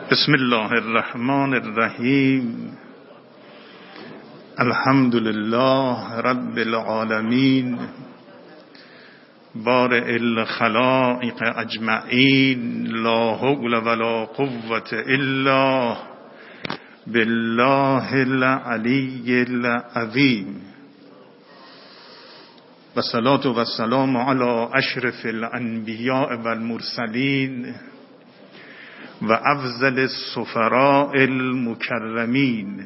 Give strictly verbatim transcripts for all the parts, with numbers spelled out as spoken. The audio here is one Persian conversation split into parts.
بسم الله الرحمن الرحیم. الحمد لله رب العالمین، بارئ الخلائق اجمعین، لا حول ولا قوة الا بالله العلی العظیم. و صلاة و سلام علی اشرف الانبیاء و المرسلین و افضل السفراء المکرمین،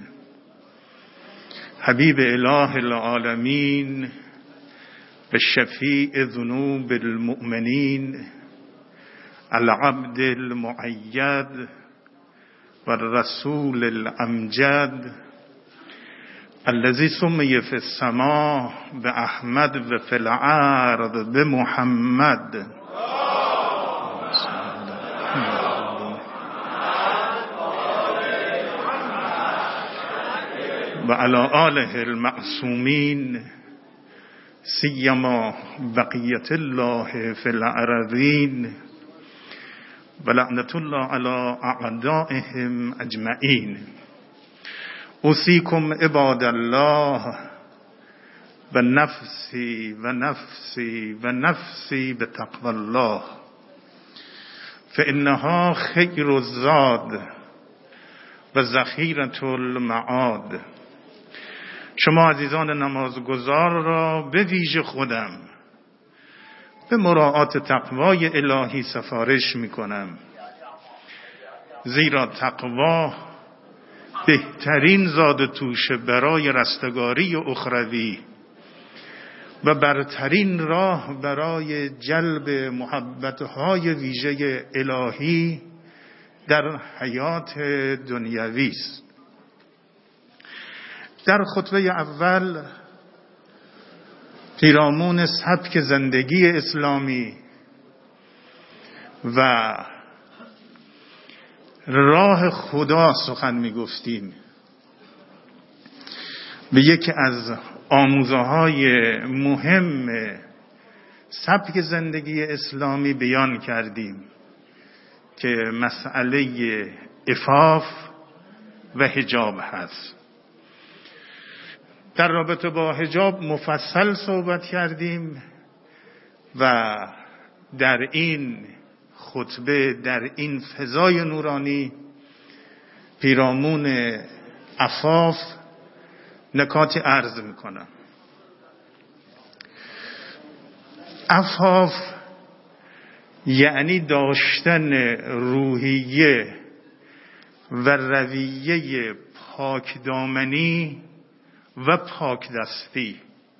حبیب اله العالمین و شفیع ذنوب المؤمنین، العبد المؤید و الرسول الامجد، الذي سمي في السماء بأحمد و في الأرض بمحمد. و علی آله المعصومین، سیما بقیت الله فی الارضین، و لعنت الله علی اعدائهم اجمعین. اوصیکم عباد الله و نفسی و نفسی و نفسی بتقوی الله، فانها خیر الزاد و ذخیرة المعاد. شما عزیزان نمازگزار را به ویژه خودم به مراعات تقوای الهی سفارش می کنم، زیرا تقوا بهترین زاد توشه برای رستگاری اخروی و برترین راه برای جلب محبتهای ویژه الهی در حیات دنیوی است. در خطبه اول پیرامون سبک زندگی اسلامی و راه خدا سخن می گفتیم. به یکی از آموزه‌های مهم سبک زندگی اسلامی بیان کردیم که مسئله عفاف و حجاب هست. در رابطه با حجاب مفصل صحبت کردیم و در این خطبه، در این فضای نورانی، پیرامون عفاف نکاتی عرض میکنم. عفاف یعنی داشتن روحیه و رویه پاکدامنی و پاک دستی،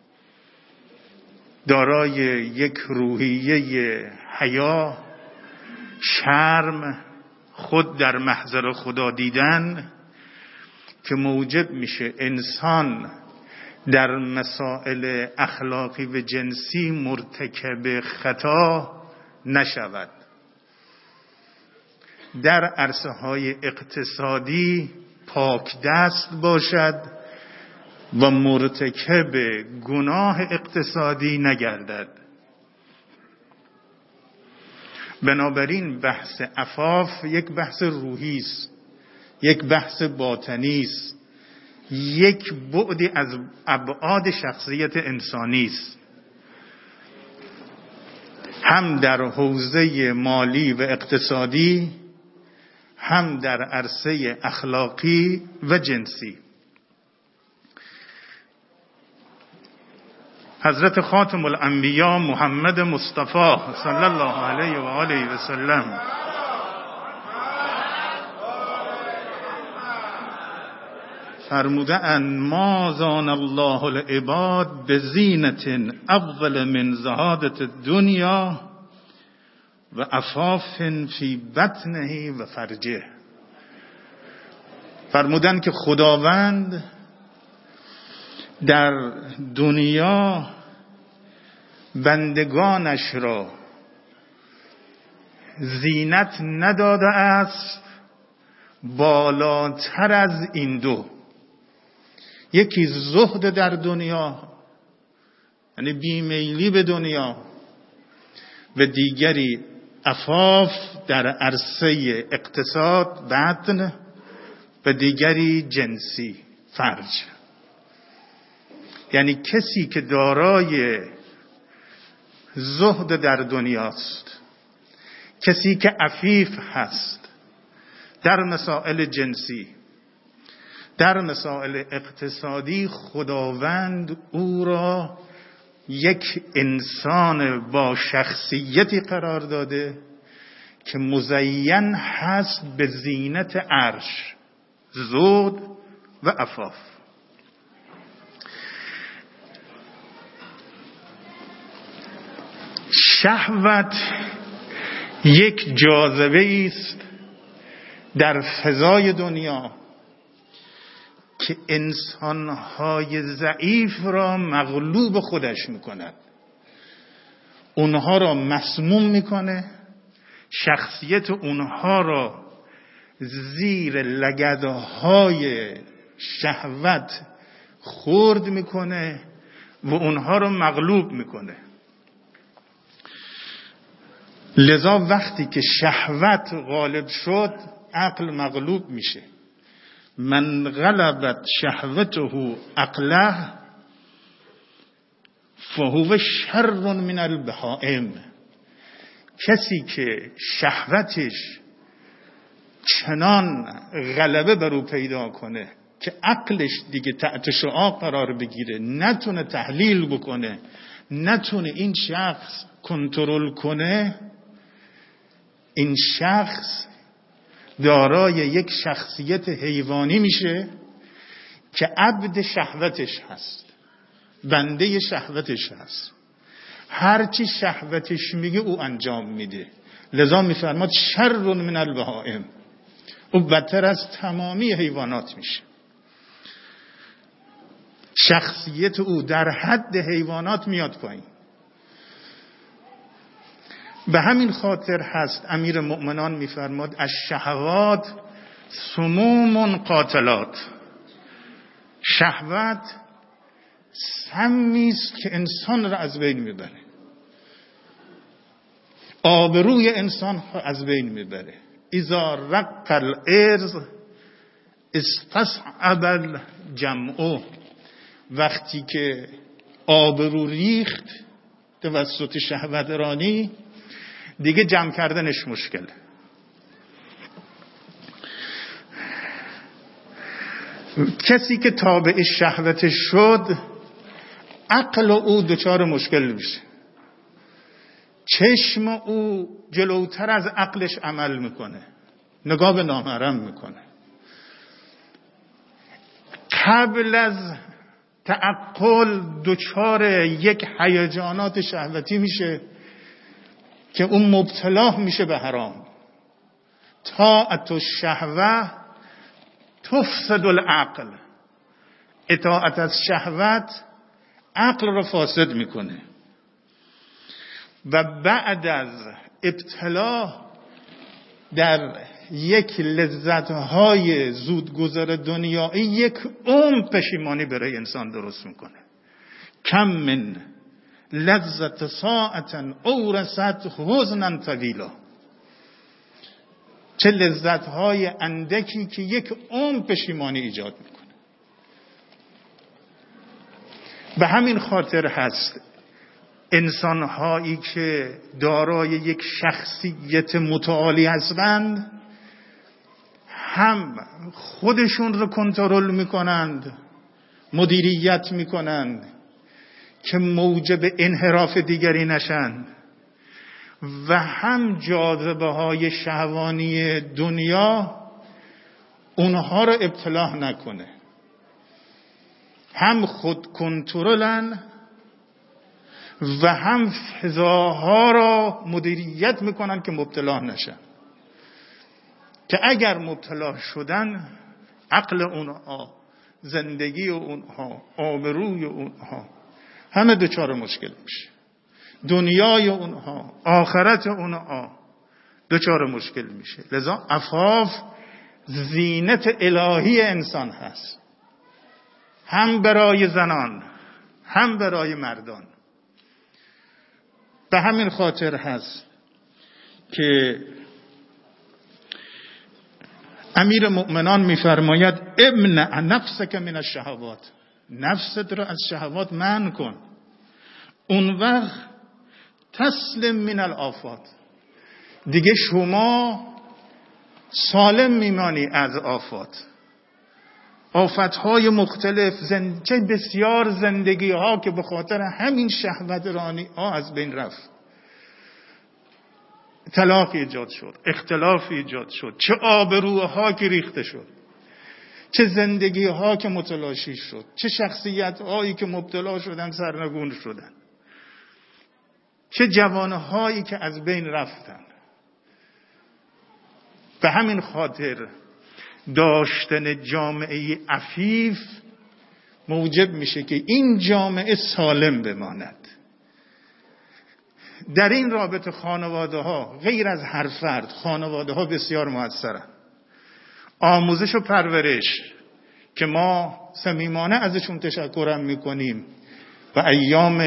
دارای یک روحیه حیا، شرم، خود در محضر خدا دیدن که موجب میشه انسان در مسائل اخلاقی و جنسی مرتکب خطا نشود. در عرصه های اقتصادی پاک دست باشد و مرتکب گناه اقتصادی نگردد. بنابراین بحث عفاف یک بحث روحی است، یک بحث باطنی است، یک بعدی از ابعاد شخصیت انسانی است، هم در حوزه مالی و اقتصادی، هم در عرصه اخلاقی و جنسی. حضرت خاتم الانبیا محمد مصطفی صلی الله علیه و آله و سلم فرموده ان ما زان الله العباد بزینت افضل من زهادت الدنیا و عفاف فی بطنه و فرجه. فرمودن که خداوند در دنیا بندگانش را زینت نداده است بالاتر از این دو. یکی زهد در دنیا، یعنی بیمیلی به دنیا، و دیگری عفاف در عرصه اقتصاد بدن و دیگری جنسی فرج. یعنی کسی که دارای زهد در دنیاست، کسی که عفیف هست در مسائل جنسی، در مسائل اقتصادی، خداوند او را یک انسان با شخصیتی قرار داده که مزین هست به زینت عرش، زهد و عفاف. شهوت یک جاذبه است در فضای دنیا که انسانهای ضعیف را مغلوب خودش میکند، اونها را مسموم میکنه، شخصیت اونها را زیر لگدهای شهوت خرد میکنه و اونها را مغلوب میکنه. لذا وقتی که شهوت غالب شد، عقل مغلوب میشه. من غلبت شهوته عقله فهو شر من البهائم. کسی که شهوتش چنان غلبه بر او پیدا کنه که عقلش دیگه تحت شعاع قرار بگیره، نتونه تحلیل بکنه، نتونه این شخص کنترل کنه، این شخص دارای یک شخصیت حیوانی میشه که عبد شهوتش هست، بنده شهوتش هست. هرچی شهوتش میگه او انجام میده. لذا میفرماد شر من البهائم، او بدتر از تمامی حیوانات میشه. شخصیت او در حد حیوانات میاد پایین. به همین خاطر هست امیر مؤمنان میفرماد الشهوات سموم قاتلات. شهوت سمی است که انسان را از بین میبره، آبروی انسان را از بین میبره. اذا رق الارض استصعب الجمع. وقتی که آبرو ریخت توسط شهوت رانی، دیگه جمع کردنش مشکله. کسی که تابع شهوتش شد، عقل او دچار مشکل میشه. چشم او جلوتر از عقلش عمل میکنه، نگاه به نامحرم میکنه. قبل از تعقل دچار یک هیجانات شهوتی میشه که اون مبتلا میشه به حرام. طاعت الشهوه تفسد العقل. اطاعت از شهوت عقل رو فاسد میکنه و بعد از ابتلا در یک لذتهای زودگذر دنیایی یک عمر پشیمانی برای انسان درست میکنه. کم من لذت ساعتا اورثت حزنا طویلا. چه لذتهای اندکی که یک عمر پشیمانی ایجاد میکنه. به همین خاطر هست انسانهایی که دارای یک شخصیت متعالی هستند هم خودشون رو کنترل میکنند، مدیریت میکنند که موجب انحراف دیگری نشن، و هم جاذبه های شهوانی دنیا اونها رو ابتلا نکنه. هم خود کنترلن و هم فضاها را مدیریت میکنن که مبتلا نشن، که اگر مبتلا شدن عقل اونها، زندگی اونها، آبروی اونها همه دچار مشکل میشه. دنیای اونها، آخرت اونها دچار مشکل میشه. لذا عفاف زینت الهی انسان هست، هم برای زنان هم برای مردان. به همین خاطر هست که امیر مؤمنان میفرماید امنع نفسک من الشهوات، نفست را از شهوات منع کن، اون وقت تسلم من الآفات، دیگه شما سالم میمانی از آفات. آفتهای مختلف زند... چه بسیار زندگی ها که به خاطر همین شهوت رانی ها از بین رفت. طلاق ایجاد شد، اختلاف ایجاد شد، چه آبروها که ریخته شد، چه زندگی ها که متلاشی شد، چه شخصیت هایی که مبتلا شدن سرنگون شدن، چه جوانه هایی که از بین رفتن. به همین خاطر داشتن جامعه عفیف موجب میشه که این جامعه سالم بماند. در این رابطه خانواده ها غیر از هر فرد، خانواده ها بسیار موثرن. آموزش و پرورش که ما صمیمانه ازشون تشکرم میکنیم و ایام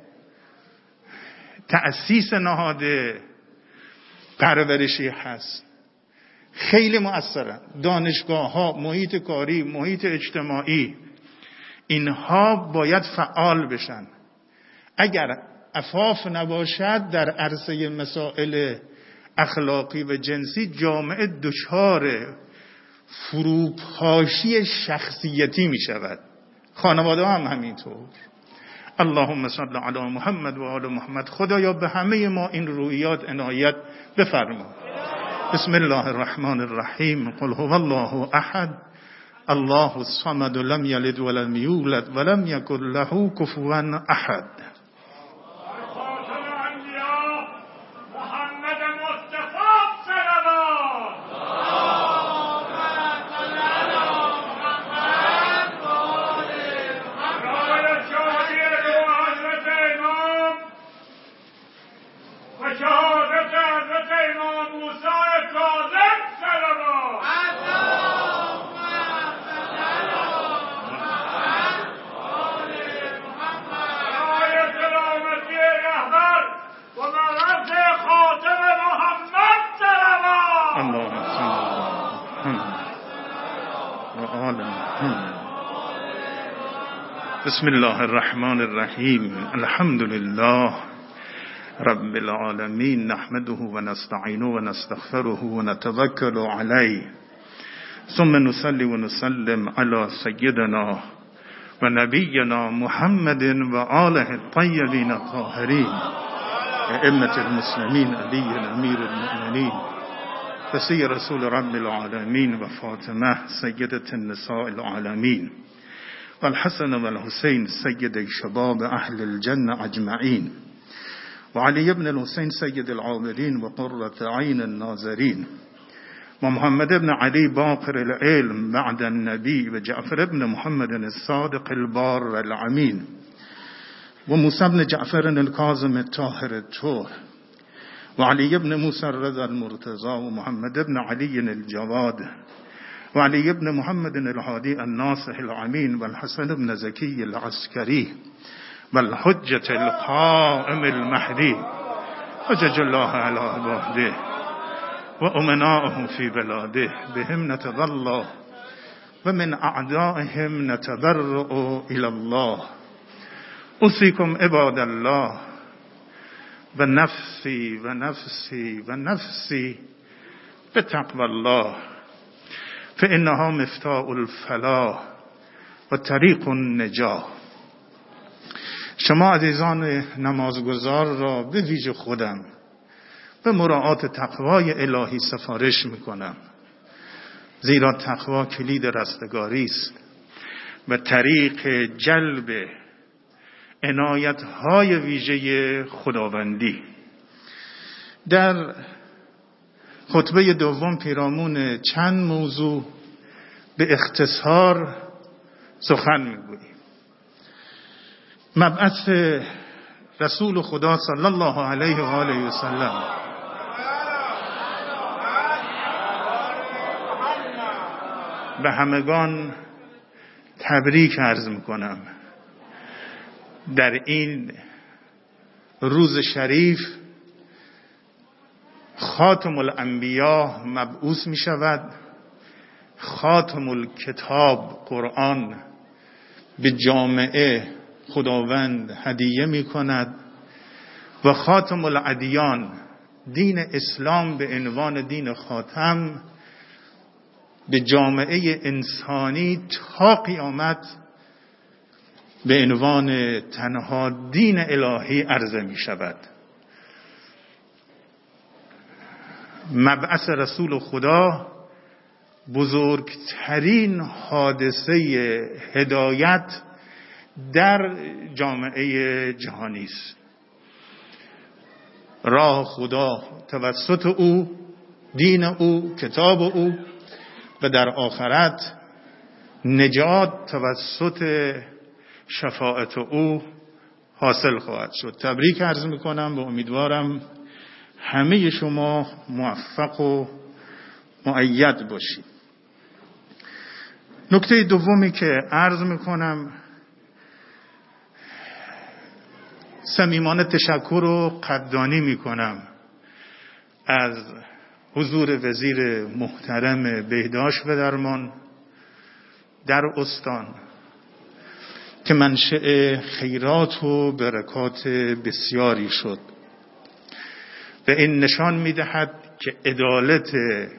تأسیس نهاد پرورشی هست، خیلی مؤثرن. دانشگاه ها، محیط کاری، محیط اجتماعی، اینها باید فعال بشن. اگر عفاف نباشد در عرصه مسائل اخلاقی و جنسی، جامعه دچار فروپاشی شخصیتی می شود. خانواده هم همینطور. اللهم صل علی محمد و آل محمد. خدایا به همه ما این رویات عنایت بفرما. بسم الله الرحمن الرحیم. قل هو الله احد الله الصمد لم یلد ولم یولد ولم یکن له کفوا احد. بسم الله الرحمن الرحیم. الحمد لله رب العالمین، نحمده و نستعینه و نستغفره و نتوکل علیه، ثم نصلی و نسلم علی سیدنا و نبینا محمد و آله الطیبین الطاهرین ائمة المسلمین علی امیر المؤمنین وصی رسول رب العالمین و فاطمه سیدة النساء العالمین و الحسن و الحسین سید شباب اهل الجنة اجمعین و علی ابن الحسین سید العابدین و قرة عین الناظرین و محمد ابن علی باقر العلم بعد النبی و جعفر ابن محمد الصادق البار الامین و موسی ابن جعفر الکاظم الطاهر الطهر و علی ابن موسی الرضا المرتضى و محمد ابن علی الجواد و علی ابن محمد الهادی الناصح الامین و الحسن ابن زکی العسکری و الحجة القائم المهدی حجج الله علی عباده و امناءه فی بلاده بهم نتظلا و من اعدائهم نتبرأ الی الله. اوصیکم عباد الله و نفسی و نفسی و نفسی بتقوى الله فانها مفتاح الفلاح و طریق النجاح. شما عزیزان نمازگزار را به ویژه خودم به مراعات تقوای الهی سفارش میکنم، زیرا تقوا کلید رستگاری است و طریق جلب عنایت های ویژه خداوندی. در خطبه دوم پیرامون چند موضوع به اختصار سخن میگوییم. مبعث رسول خدا صلی الله علیه و آله و سلم به همگان تبریک عرض میکنم. در این روز شریف خاتم الانبیا مبعوث می شود، خاتم الکتاب قرآن به جامعه خداوند هدیه می کند و خاتم الادیان دین اسلام به عنوان دین خاتم به جامعه انسانی تا قیامت به عنوان تنها دین الهی عرضه می شود. مبعث رسول خدا بزرگترین حادثه هدایت در جامعه جهانی است. راه خدا توسط او، دین او، کتاب او و در آخرت نجات توسط شفاعت او حاصل خواهد شد. تبریک عرض میکنم و امیدوارم همه شما موفق و مؤید باشید. نکته دومی که عرض میکنم، صمیمانه تشکر و قدردانی میکنم از حضور وزیر محترم بهداشت و درمان در استان که منشأ خیرات و برکات بسیاری شد و این نشان میدهد که عدالت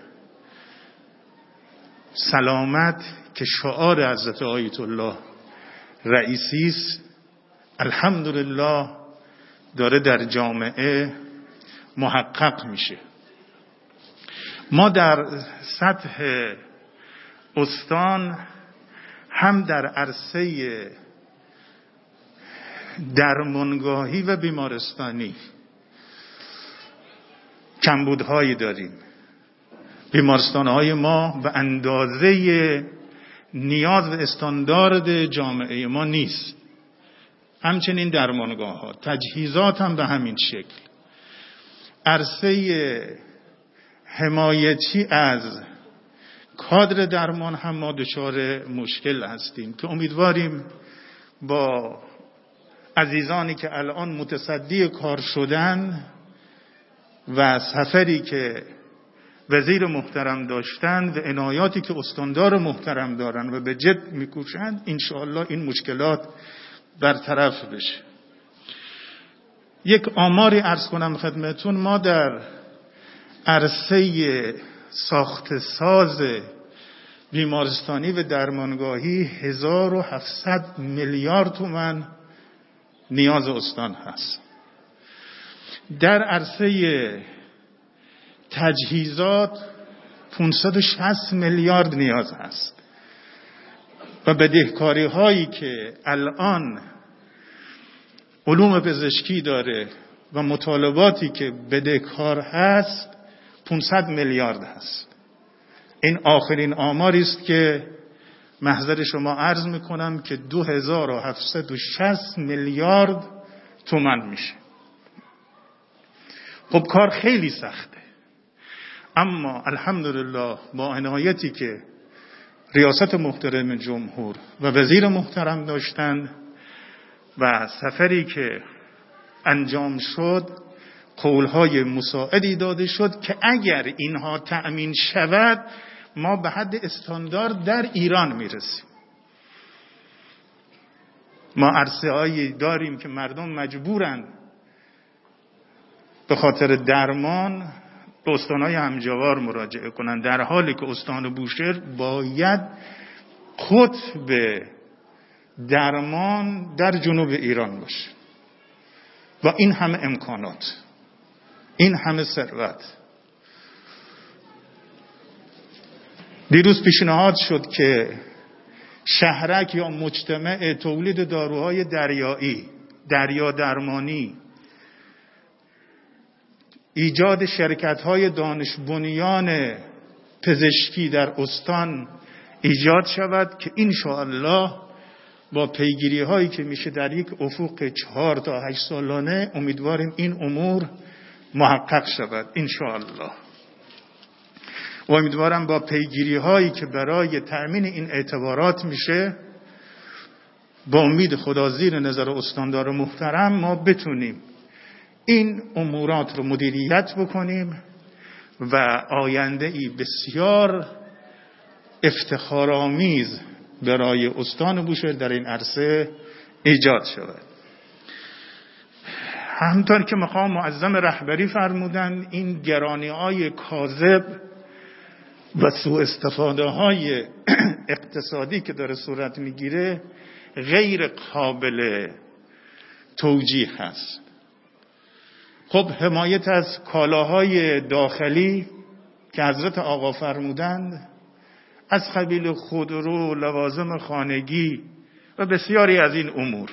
سلامت که شعار حضرت آیت الله رئیسی است الحمدلله داره در جامعه محقق میشه. ما در سطح استان هم در عرصه درمانگاهی و بیمارستانی کمبودهایی داریم. بیمارستانهای ما به اندازه نیاز و استاندارد جامعه ما نیست. همچنین درمانگاه ها، تجهیزات هم به همین شکل. عرصه حمایتی از کادر درمان هم ما دچار مشکل هستیم که امیدواریم با عزیزانی که الان متصدی کار شدن و سفری که وزیر محترم داشتن و عنایاتی که استاندار محترم دارن و به جد میکوشند انشاءالله این مشکلات برطرف بشه. یک آماری عرض کنم خدمتون. ما در عرصه ساخت ساز بیمارستانی و درمانگاهی هزار و هفتصد میلیارد تومان نیاز استان هست. در عرصه تجهیزات پانصد و شصت میلیارد نیاز هست و بدهکاری هایی که الان علوم پزشکی داره و مطالباتی که بدهکار هست پانصد میلیارد هست. این آخرین آماری است که محضر شما عرض میکنم که دو هزار و هفتصد و شصت میلیارد تومان میشه. خب کار خیلی سخته، اما الحمدلله با عنایتی که ریاست محترم جمهور و وزیر محترم داشتن و سفری که انجام شد قولهای مساعدی داده شد که اگر اینها تأمین شود ما به حد استاندارد در ایران میرسیم. ما عرصه هایی داریم که مردم مجبورن به خاطر درمان به استانهای همجوار مراجعه کنند، در حالی که استان بوشهر باید قطب درمان در جنوب ایران باشه و این همه امکانات، این همه ثروت. دیروز پیشنهاد شد که شهرک یا مجتمع تولید داروهای دریایی، دریا درمانی، ایجاد شرکت‌های دانش بنیان پزشکی در استان ایجاد شود که انشاءالله با پیگیری هایی که میشه در یک افق چهار تا هشت سالانه امیدواریم این امور محقق شود انشاءالله. و امیدوارم با پیگیری هایی که برای تأمین این اعتبارات میشه با امید خدا زیر نظر استاندار محترم ما بتونیم این امورات رو مدیریت بکنیم و آینده ای بسیار افتخارآمیز برای استان بوشهر در این عرصه ایجاد شود. همطور که مقام معظم رهبری فرمودند، این گرانی‌های کاذب و سوء استفاده های اقتصادی که داره صورت میگیره غیر قابل توجیه هست. خب حمایت از کالاهای داخلی که حضرت آقا فرمودند از قبیل خودرو، لوازم خانگی و بسیاری از این امور،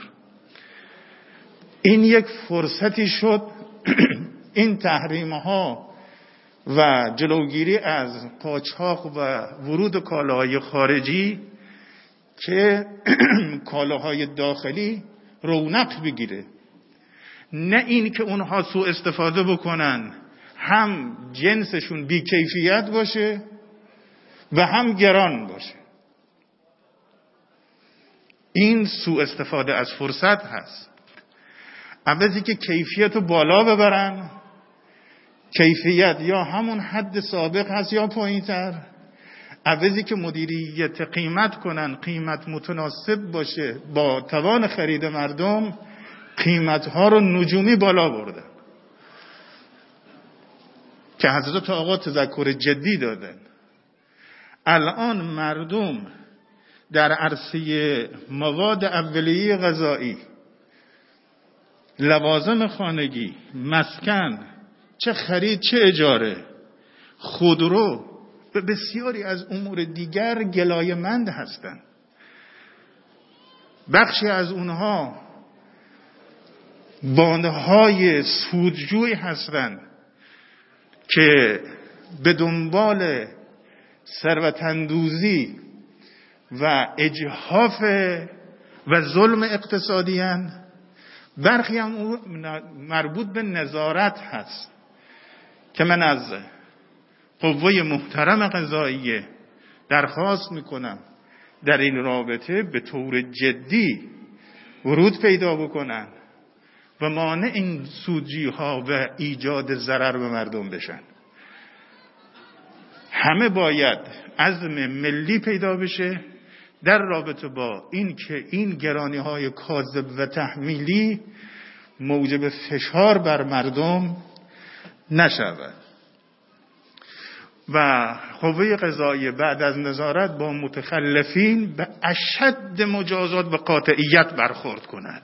این یک فرصتی شد این تحریم‌ها و جلوگیری از قاچاق و ورود کالاهای خارجی که کالاهای داخلی رونق بگیره، نه این که اونها سوء استفاده بکنن، هم جنسشون بیکیفیت باشه و هم گران باشه. این سوء استفاده از فرصت هست. عوضی که کیفیت رو بالا ببرن، کیفیت یا همون حد سابق هست یا پایین‌تر، عوضی که مدیریت قیمت کنن، قیمت متناسب باشه با توان خرید مردم، قیمت‌ها رو نجومی بالا بردن که حضرت آقا تذکر جدی دادن. الان مردم در عرصه مواد اولیه غذایی، لوازم خانگی، مسکن، چه خرید چه اجاره، خودرو و بسیاری از امور دیگر گلایه‌مند هستند. بخشی از اونها باندهای سودجوی هستند که به دنبال ثروت‌اندوزی و اجحاف و ظلم اقتصادی هستند. برخی هم مربوط به نظارت هست که من از قوه محترم قضاییه درخواست میکنم در این رابطه به طور جدی ورود پیدا بکنن و مانع این سودجی ها و ایجاد ضرر به مردم بشن. همه باید عزم ملی پیدا بشه در رابطه با این که این گرانی های کاذب و تحمیلی موجب فشار بر مردم نشود. و قوه قضاییه بعد از نظارت با متخلفین به اشد مجازات و قاطعیت برخورد کند.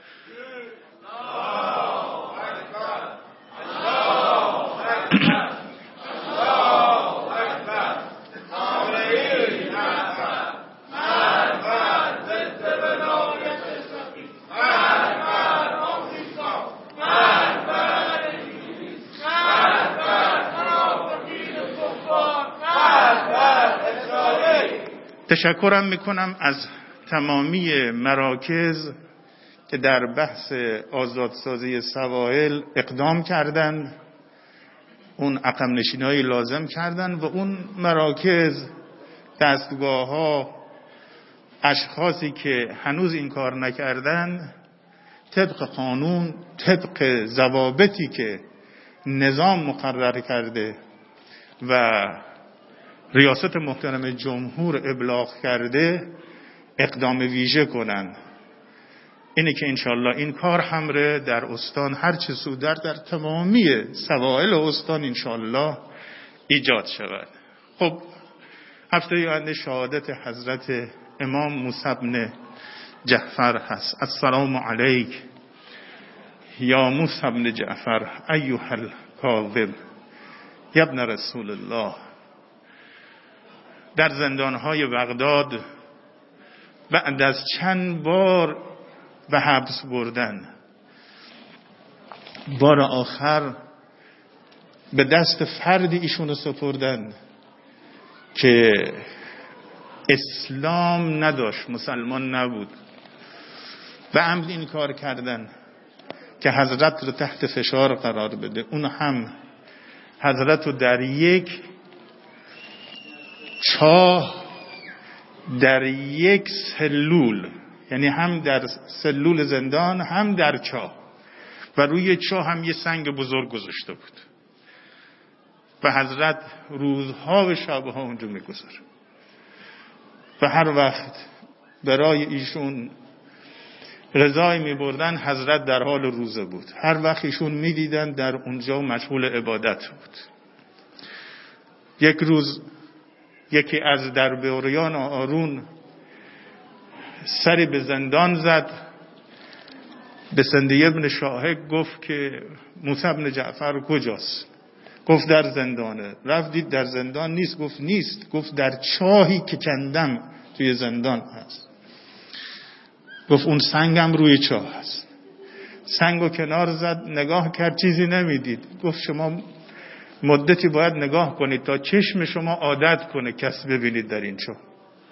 تشکرم میکنم از تمامی مراکز که در بحث آزادسازی سواحل اقدام کردند، اون عقب نشینی‌های لازم کردند و اون مراکز، دستگاه‌ها، اشخاصی که هنوز این کار نکردند، طبق قانون، طبق ضوابطی که نظام مقرر کرده و ریاست محترم جمهور ابلاغ کرده اقدام ویژه کنند. اینه که انشالله این کار همره در استان هر چه سودر در تمامی سواحل استان انشالله ایجاد شود. خب هفته آینده شهادت حضرت امام موسی بن جعفر هست. السلام علیک یا موسی بن جعفر ایها الکاظم یا ابن رسول الله. در زندانهای بغداد بعد از چند بار به حبس بردن، بار آخر به دست فردی ایشونو سپردن که اسلام نداشت، مسلمان نبود، و عمد این کار کردن که حضرت رو تحت فشار قرار بده. اون هم حضرت رو در یک چاه، در یک سلول، یعنی هم در سلول زندان هم در چاه، و روی چاه هم یه سنگ بزرگ گذاشته بود. و حضرت روزها و شبها اونجا میگذاره و هر وقت برای ایشون رضای میبردن حضرت در حال روزه بود، هر وقت ایشون میدیدن در اونجا مشغول عبادت بود. یک روز یکی از درباریان آرون سری به زندان زد، به سندی ابن شاهق گفت که موسی بن جعفر کجاست؟ گفت در زندانه. رفت دید در زندان نیست، گفت نیست، گفت در چاهی که کندم توی زندان هست. گفت اون سنگم روی چاه هست. سنگو کنار زد، نگاه کرد، چیزی نمیدید. گفت شما مدتی باید نگاه کنید تا چشم شما عادت کنه کس ببینید در این چاه.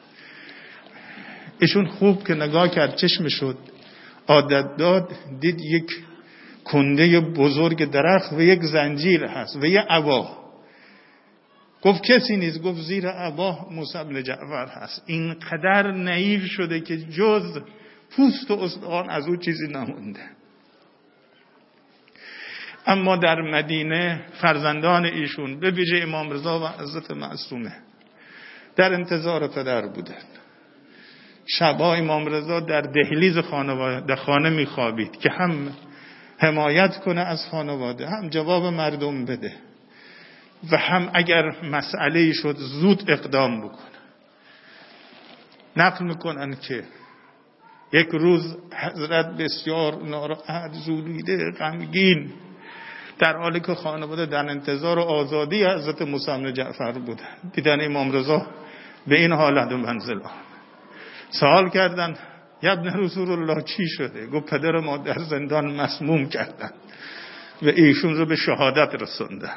ایشون خوب که نگاه کرد، چشم شد عادت داد، دید یک کنده بزرگ درخت و یک زنجیر هست و یک عبا. گفت کسی نیست. گفت زیر عبا موسی بن جعفر هست. اینقدر نحیف شده که جز پوست و استخوان از او چیزی نمونده. اما در مدینه فرزندان ایشون به ویژه امام رضا و حضرت معصومه در انتظار پدر بودن. شبا امام رضا در دهلیز خانواده خانه میخوابید که هم حمایت کنه از خانواده، هم جواب مردم بده و هم اگر مسئله شد زود اقدام بکنه. نقل میکنن که یک روز حضرت بسیار ناراحت، زولیده، غمگین، در حالی که خانواده در انتظار آزادی حضرت موسی بن جعفر بودن، دیدن امام رضا به این حالت و منزل آمد. سوال کردن یا ابن رسول الله چی شده؟ گفت پدر ما در زندان مسموم کردن و ایشون رو به شهادت رسوندن.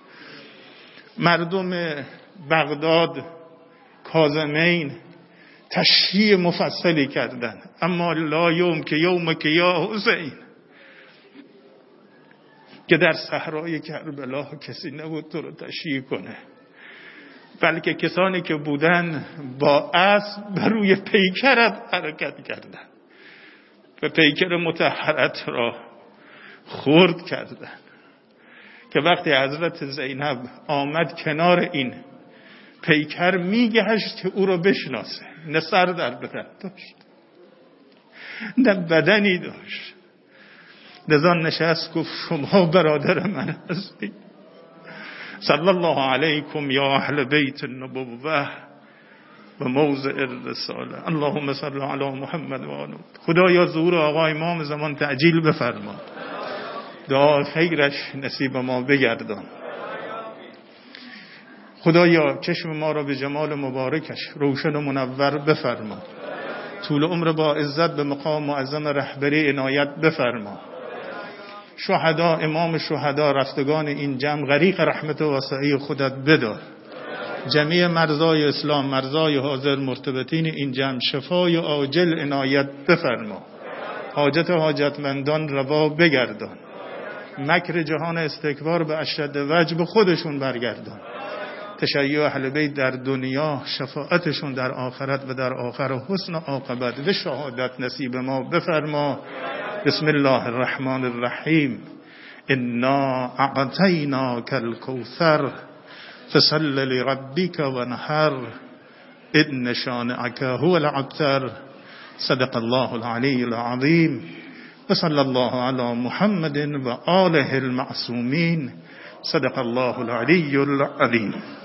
مردم بغداد کاظمین تشییع مفصلی کردن، اما لا یوم که یوم که یا حسین، که در صحرای کربلا کسی نبود تو رو تشییع کنه، بلکه کسانی که بودن با اسب بر روی پیکرت حرکت کردند و پیکر مطهرت را خرد کردند که وقتی حضرت زینب آمد کنار این پیکر میگشت که او را بشناسه، نه سر در بدن داشت نه بدنی داشت. لذا نشست گفت شما برادر من هستید. صلی الله علیکم یا اهل بیت النبوه و موضع الرساله. اللهم صل علی محمد و آله. خدایا ظهور آقا امام زمان تعجیل بفرما، دعا خیرش نصیب ما بگردان. خدایا چشم ما را به جمال مبارکش روشن و منور بفرما، طول عمر با عزت به مقام معظم رهبری عنایت بفرما. شهدا، امام شهدا، رفتگان این جمع غریق رحمت و واسعی خودت بدار. جمیع مرزای اسلام، مرزای حاضر مرتبطین این جمع شفای عاجل عنایت بفرما. حاجت حاجتمندان روا بگردان. مکر جهان استکبار به اشد وجه به خودشون برگردان. تشیع اهل بیت در دنیا، شفاعتشون در آخرت و در آخر حسن عاقبت و شهادت نصیب ما بفرما. بسم الله الرحمن الرحیم. انا اعطیناک الکوثر فصل لربک وانحر ان شانئک هو الابتر. صدق الله العلی العظیم و صلی الله علی محمد و آله المعصومین. صدق الله العلی العظیم.